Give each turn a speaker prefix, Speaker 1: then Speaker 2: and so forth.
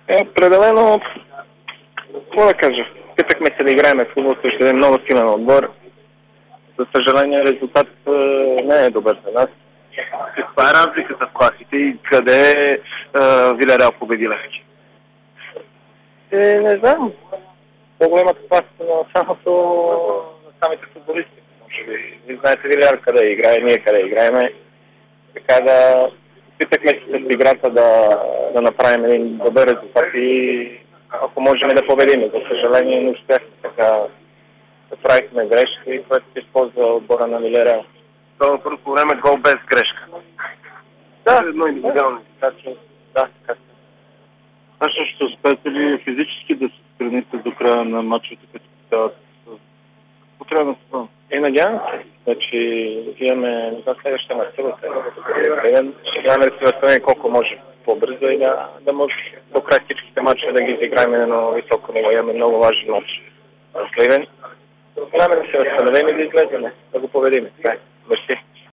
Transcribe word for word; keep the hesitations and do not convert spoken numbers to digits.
Speaker 1: Е, определено, какво да кажа, питахме се да играем в футбол срещу един много силен отбор. За съжаление, резултат не е добър за нас.
Speaker 2: Каква е разликата в класите и къде е Вилереал победи вече?
Speaker 1: Е, не знам. По-големата класа на самото на самите футболисти. Може би. Не знаете Вилереал къде играе, ние къде играеме. Така да питахме се с играта да, да направим един добър резултат и ако можем да победим. За съжаление не успяхме. Така направихме грешки, което се използва отбора на Вилереал.
Speaker 2: Това първо време гол без грешка.
Speaker 1: Да,
Speaker 2: едно индивидуално.
Speaker 1: Да, да, така.
Speaker 3: А ще успеете ли физически да се страните до края на матчите, като стават по края на сезона?
Speaker 1: И надявам се. Значи имаме за следващата на силата. Ще гледаме да се възстановим колко може по-бързо и да, да може до край всичките матчи да ги изиграем на едно високо ниво. Имаме много важен матч в Сливен. Гледаме да се възстановим и да излезем, да го победим. Мерси.